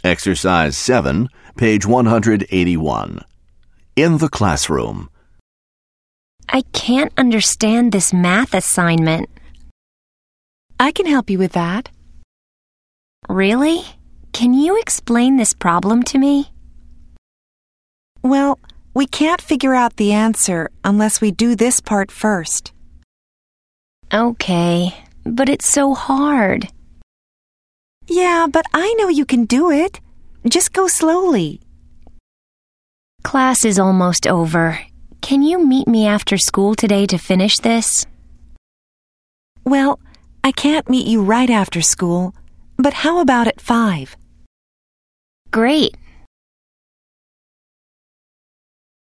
Exercise 7, page 181. In the classroom. I can't understand this math assignment. I can help you with that. Really? Can you explain this problem to me? Well, we can't figure out the answer unless we do this part first. Okay, but it's so hard. Yeah, but I know you can do it. Just go slowly. Class is almost over. Can you meet me after school today to finish this? Well, I can't meet you right after school, but how about at 5? Great.